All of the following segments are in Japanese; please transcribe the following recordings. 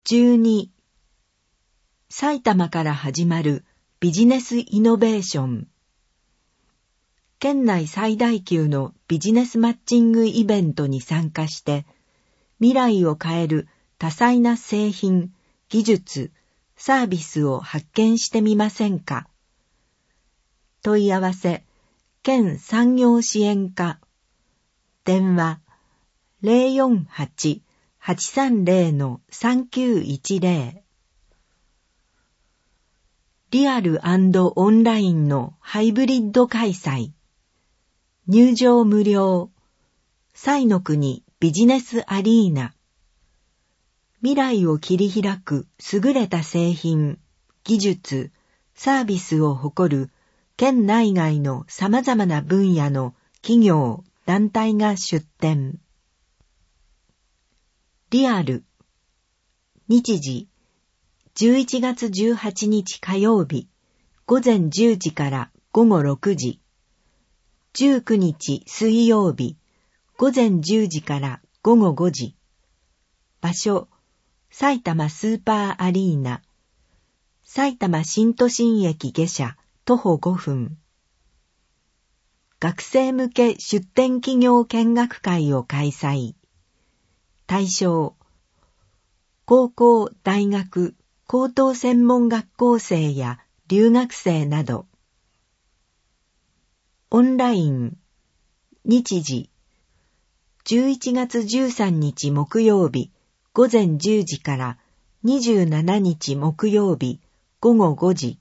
12、埼玉から始まるビジネスイノベーション。県内最大級のビジネスマッチングイベントに参加して、未来を変える多彩な製品、技術、サービスを発見してみませんか。問い合わせ、県産業支援課。電話、048-830-3910。リアル&オンラインのハイブリッド開催。入場無料。彩の国ビジネスアリーナ。未来を切り開く優れた製品、技術、サービスを誇る県内外の様々な分野の企業、団体が出展。リアル。日時。11月18日火曜日、午前10時から午後6時。19日水曜日、午前10時から午後5時。場所、埼玉スーパーアリーナ。埼玉新都心駅下車、徒歩5分。学生向け出展企業見学会を開催。対象、高校、大学、高等専門学校生や留学生など。オンライン。日時。11月13日木曜日午前10時から27日木曜日午後5時。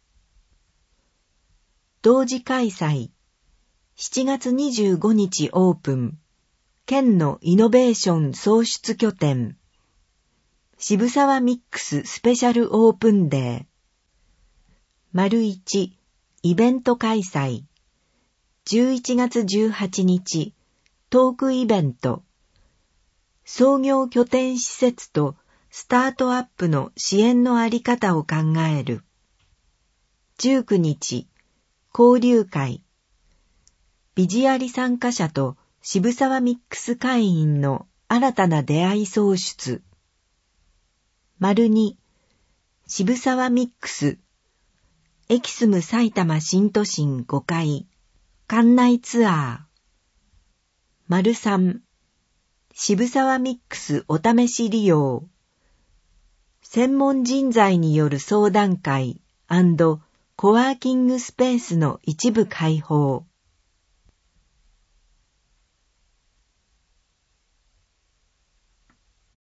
同時開催。7月25日オープン。県のイノベーション創出拠点。渋沢ミックススペシャルオープンデー。1、イベント開催。11月18日、トークイベント。創業拠点施設とスタートアップの支援のあり方を考える。19日、交流会。ビジアリ参加者と渋沢ミックス会員の新たな出会い創出。2、渋沢ミックス。エキスム埼玉新都心5階。館内ツアー。3、渋沢ミックスお試し利用。専門人材による相談会&コワーキングスペースの一部開放。